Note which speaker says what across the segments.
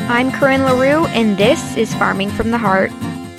Speaker 1: I'm Corinne LaRue, and this is Farming from the Heart.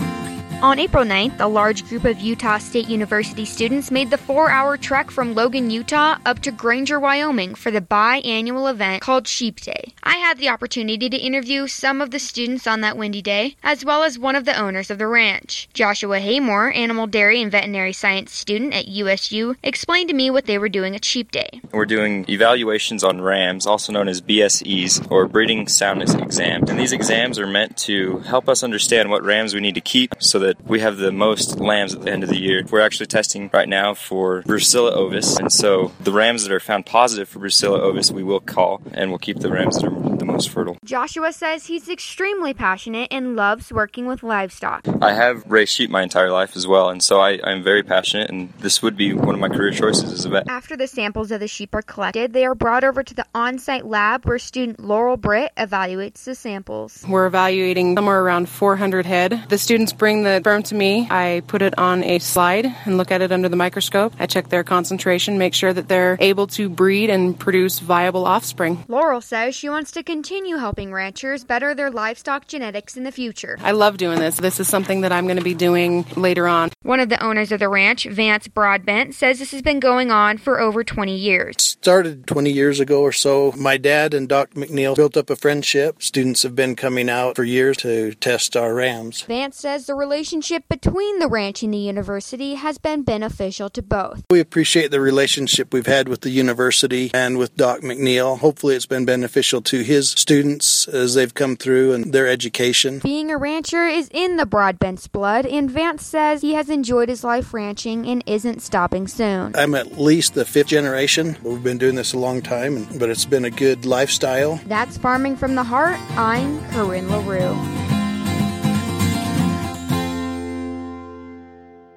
Speaker 1: On April 9th, a large group of Utah State University students made the 4-hour trek from Logan, Utah, up to Granger, Wyoming for the biannual event called Sheep Day. I had the opportunity to interview some of the students on that windy day, as well as one of the owners of the ranch. Joshua Haymore, animal dairy and veterinary science student at USU, explained to me what they were doing at Sheep Day.
Speaker 2: We're doing evaluations on rams, also known as BSEs, or breeding soundness exams. And these exams are meant to help us understand what rams we need to keep so that we have the most lambs at the end of the year. We're actually testing right now for Brucella ovis, and so the rams that are found positive for Brucella ovis we will call, and we'll keep the rams that are the most fertile.
Speaker 1: Joshua says he's extremely passionate and loves working with livestock.
Speaker 2: I have raised sheep my entire life as well, and so I'm very passionate, and this would be one of my career choices as a vet.
Speaker 1: After the samples of the sheep are collected, they are brought over to the on-site lab where student Laurel Britt evaluates the samples.
Speaker 3: We're evaluating somewhere around 400 head. The students bring the sperm to me. I put it on a slide and look at it under the microscope. I check their concentration, make sure that they're able to breed and produce viable offspring.
Speaker 1: Laurel says she wants to continue helping ranchers better their livestock genetics in the future.
Speaker 3: I love doing this. This is something that I'm going to be doing later on.
Speaker 1: One of the owners of the ranch, Vance Broadbent, says this has been going on for over 20 years.
Speaker 4: Started 20 years ago or so. My dad and Dr. McNeil built up a friendship. Students have been coming out for years to test our rams.
Speaker 1: Vance says the relationship between the ranch and the university has been beneficial to both.
Speaker 4: We appreciate the relationship we've had with the university and with Doc McNeil. Hopefully it's been beneficial to his students as they've come through and their education.
Speaker 1: Being a rancher is in the Broadbent's blood, and Vance says he has enjoyed his life ranching and isn't stopping soon.
Speaker 4: I'm at least the 5th generation. We've been doing this a long time, but it's been a good lifestyle.
Speaker 1: That's Farming from the Heart. I'm Corinne LaRue.